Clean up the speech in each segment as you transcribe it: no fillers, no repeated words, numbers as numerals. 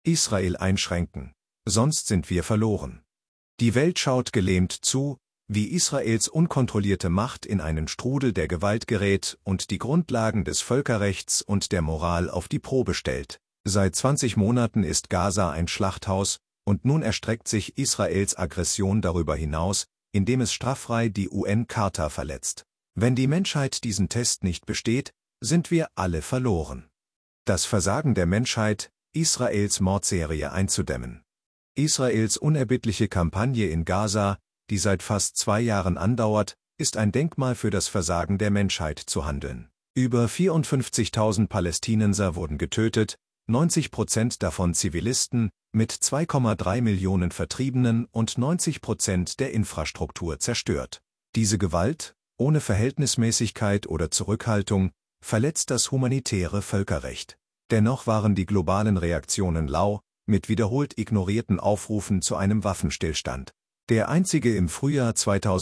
Israel einschränken, sonst sind wir verloren. Die Welt schaut gelähmt zu, wie Israels unkontrollierte Macht in einen Strudel der Gewalt gerät und die Grundlagen des Völkerrechts und der Moral auf die Probe stellt. Seit 20 Monaten ist Gaza ein Schlachthaus, und nun erstreckt sich Israels Aggression darüber hinaus, indem es straffrei die UN-Charta verletzt. Wenn die Menschheit diesen Test nicht besteht, sind wir alle verloren. Das Versagen der Menschheit, Israels Mordserie einzudämmen. Israels unerbittliche Kampagne in Gaza, die seit fast 2 Jahren andauert, ist ein Denkmal für das Versagen der Menschheit zu handeln. Über 54.000 Palästinenser wurden getötet, 90% davon Zivilisten, mit 2,3 Millionen Vertriebenen und 90% der Infrastruktur zerstört. Diese Gewalt, ohne Verhältnismäßigkeit oder Zurückhaltung, verletzt das humanitäre Völkerrecht. Dennoch waren die globalen Reaktionen lau, mit wiederholt ignorierten Aufrufen zu einem Waffenstillstand. Der einzige im Frühjahr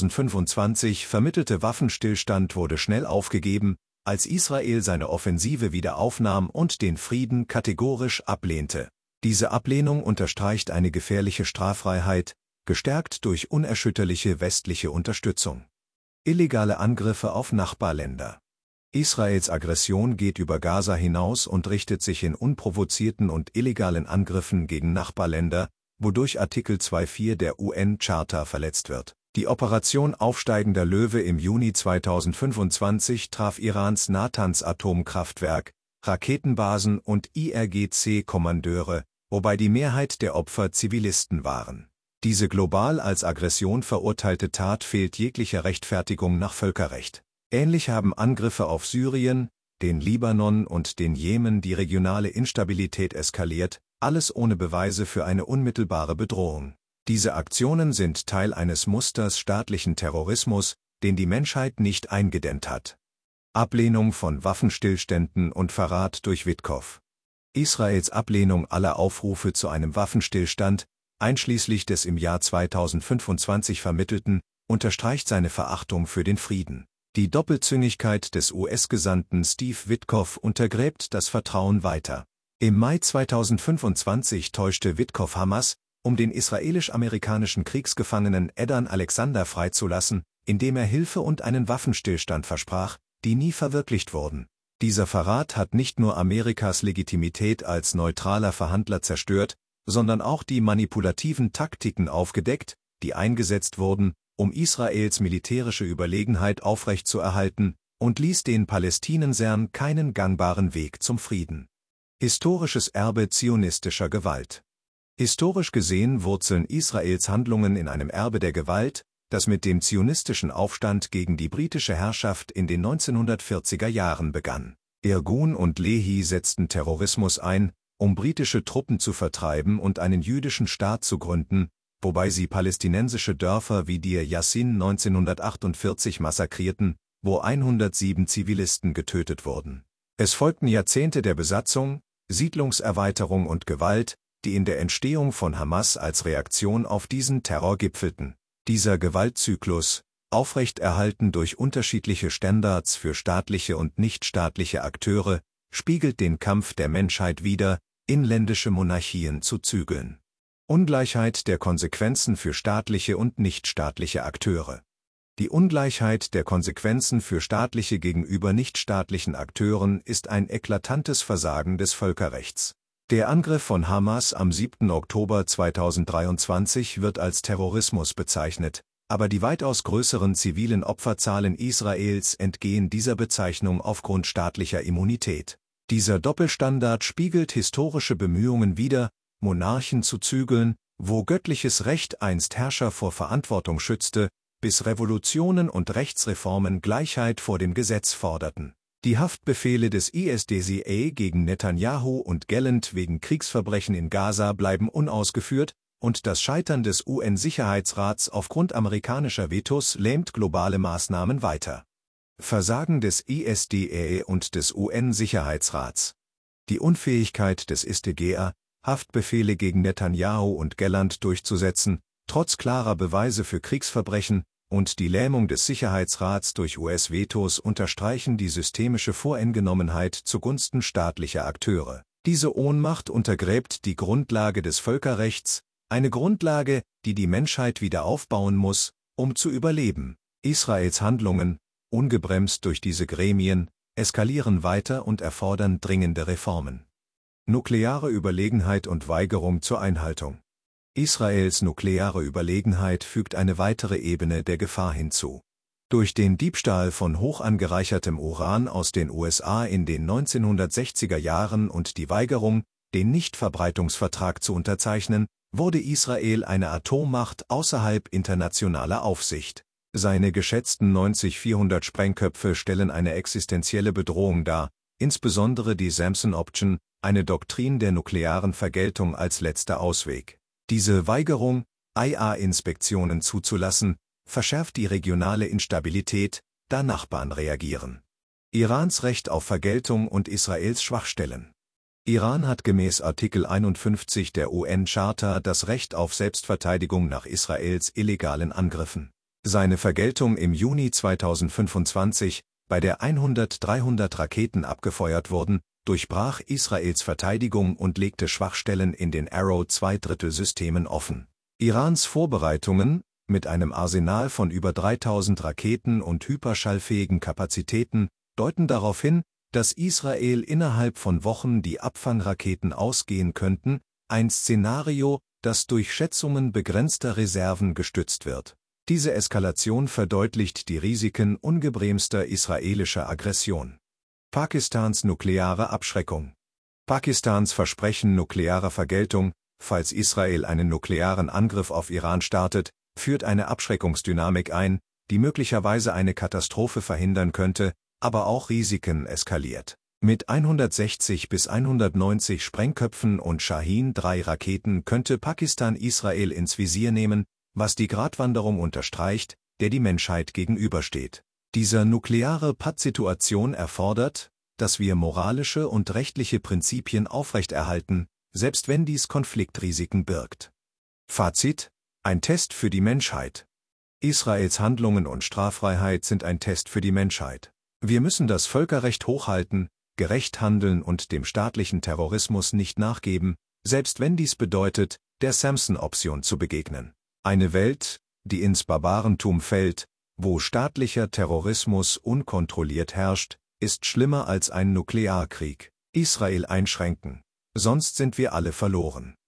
2025 vermittelte Waffenstillstand wurde schnell aufgegeben, als Israel seine Offensive wieder aufnahm und den Frieden kategorisch ablehnte. Diese Ablehnung unterstreicht eine gefährliche Straffreiheit, gestärkt durch unerschütterliche westliche Unterstützung. Illegale Angriffe auf Nachbarländer. Israels Aggression geht über Gaza hinaus und richtet sich in unprovozierten und illegalen Angriffen gegen Nachbarländer, wodurch Artikel 2.4 der UN-Charta verletzt wird. Die Operation Aufsteigender Löwe im Juni 2025 traf Irans Natanz-Atomkraftwerk, Raketenbasen und IRGC-Kommandeure, wobei die Mehrheit der Opfer Zivilisten waren. Diese global als Aggression verurteilte Tat fehlt jeglicher Rechtfertigung nach Völkerrecht. Ähnlich haben Angriffe auf Syrien, den Libanon und den Jemen die regionale Instabilität eskaliert, alles ohne Beweise für eine unmittelbare Bedrohung. Diese Aktionen sind Teil eines Musters staatlichen Terrorismus, den die Menschheit nicht eingedämmt hat. Ablehnung von Waffenstillständen und Verrat durch Witkow. Israels Ablehnung aller Aufrufe zu einem Waffenstillstand, einschließlich des im Jahr 2025 vermittelten, unterstreicht seine Verachtung für den Frieden. Die Doppelzüngigkeit des US-Gesandten Steve Witkow untergräbt das Vertrauen weiter. Im Mai 2025 täuschte Witkow Hamas, um den israelisch-amerikanischen Kriegsgefangenen Edan Alexander freizulassen, indem er Hilfe und einen Waffenstillstand versprach, die nie verwirklicht wurden. Dieser Verrat hat nicht nur Amerikas Legitimität als neutraler Verhandler zerstört, sondern auch die manipulativen Taktiken aufgedeckt, die eingesetzt wurden, um Israels militärische Überlegenheit aufrechtzuerhalten, und ließ den Palästinensern keinen gangbaren Weg zum Frieden. Historisches Erbe zionistischer Gewalt. Historisch gesehen wurzeln Israels Handlungen in einem Erbe der Gewalt, das mit dem zionistischen Aufstand gegen die britische Herrschaft in den 1940er Jahren begann. Irgun und Lehi setzten Terrorismus ein, um britische Truppen zu vertreiben und einen jüdischen Staat zu gründen, wobei sie palästinensische Dörfer wie Dir Yassin 1948 massakrierten, wo 107 Zivilisten getötet wurden. Es folgten Jahrzehnte der Besatzung, Siedlungserweiterung und Gewalt, die in der Entstehung von Hamas als Reaktion auf diesen Terror gipfelten. Dieser Gewaltzyklus, aufrechterhalten durch unterschiedliche Standards für staatliche und nichtstaatliche Akteure, spiegelt den Kampf der Menschheit wider, inländische Monarchien zu zügeln. Ungleichheit der Konsequenzen für staatliche und nichtstaatliche Akteure. Die Ungleichheit der Konsequenzen für staatliche gegenüber nichtstaatlichen Akteuren ist ein eklatantes Versagen des Völkerrechts. Der Angriff von Hamas am 7. Oktober 2023 wird als Terrorismus bezeichnet, aber die weitaus größeren zivilen Opferzahlen Israels entgehen dieser Bezeichnung aufgrund staatlicher Immunität. Dieser Doppelstandard spiegelt historische Bemühungen wider, Monarchen zu zügeln, wo göttliches Recht einst Herrscher vor Verantwortung schützte, bis Revolutionen und Rechtsreformen Gleichheit vor dem Gesetz forderten. Die Haftbefehle des ISDCA gegen Netanyahu und Gallant wegen Kriegsverbrechen in Gaza bleiben unausgeführt, und das Scheitern des UN-Sicherheitsrats aufgrund amerikanischer Vetos lähmt globale Maßnahmen weiter. Versagen des ISDA und des UN-Sicherheitsrats. Die Unfähigkeit des ISDGA, Haftbefehle gegen Netanyahu und Gallant durchzusetzen, trotz klarer Beweise für Kriegsverbrechen, und die Lähmung des Sicherheitsrats durch US-Vetos unterstreichen die systemische Voreingenommenheit zugunsten staatlicher Akteure. Diese Ohnmacht untergräbt die Grundlage des Völkerrechts, eine Grundlage, die die Menschheit wieder aufbauen muss, um zu überleben. Israels Handlungen, ungebremst durch diese Gremien, eskalieren weiter und erfordern dringende Reformen. Nukleare Überlegenheit und Weigerung zur Einhaltung. Israels nukleare Überlegenheit fügt eine weitere Ebene der Gefahr hinzu. Durch den Diebstahl von hoch angereichertem Uran aus den USA in den 1960er Jahren und die Weigerung, den Nichtverbreitungsvertrag zu unterzeichnen, wurde Israel eine Atommacht außerhalb internationaler Aufsicht. Seine geschätzten 400 Sprengköpfe stellen eine existenzielle Bedrohung dar, insbesondere die Samson Option, eine Doktrin der nuklearen Vergeltung als letzter Ausweg. Diese Weigerung, IA-Inspektionen zuzulassen, verschärft die regionale Instabilität, da Nachbarn reagieren. Irans Recht auf Vergeltung und Israels Schwachstellen. Iran hat gemäß Artikel 51 der UN-Charta das Recht auf Selbstverteidigung nach Israels illegalen Angriffen. Seine Vergeltung im Juni 2025, bei der 300 Raketen abgefeuert wurden, durchbrach Israels Verteidigung und legte Schwachstellen in den Arrow-2/3-Systemen offen. Irans Vorbereitungen, mit einem Arsenal von über 3000 Raketen und hyperschallfähigen Kapazitäten, deuten darauf hin, dass Israel innerhalb von Wochen die Abfangraketen ausgehen könnten, ein Szenario, das durch Schätzungen begrenzter Reserven gestützt wird. Diese Eskalation verdeutlicht die Risiken ungebremster israelischer Aggression. Pakistans nukleare Abschreckung. Pakistans Versprechen nuklearer Vergeltung, falls Israel einen nuklearen Angriff auf Iran startet, führt eine Abschreckungsdynamik ein, die möglicherweise eine Katastrophe verhindern könnte, aber auch Risiken eskaliert. Mit 160 bis 190 Sprengköpfen und Shahin-3-Raketen könnte Pakistan Israel ins Visier nehmen, was die Gratwanderung unterstreicht, der die Menschheit gegenübersteht. Diese nukleare Pattsituation erfordert, dass wir moralische und rechtliche Prinzipien aufrechterhalten, selbst wenn dies Konfliktrisiken birgt. Fazit: Ein Test für die Menschheit. Israels Handlungen und Straffreiheit sind ein Test für die Menschheit. Wir müssen das Völkerrecht hochhalten, gerecht handeln und dem staatlichen Terrorismus nicht nachgeben, selbst wenn dies bedeutet, der Samson-Option zu begegnen. Eine Welt, die ins Barbarentum fällt, wo staatlicher Terrorismus unkontrolliert herrscht, ist schlimmer als ein Nuklearkrieg. Israel einschränken, sonst sind wir alle verloren.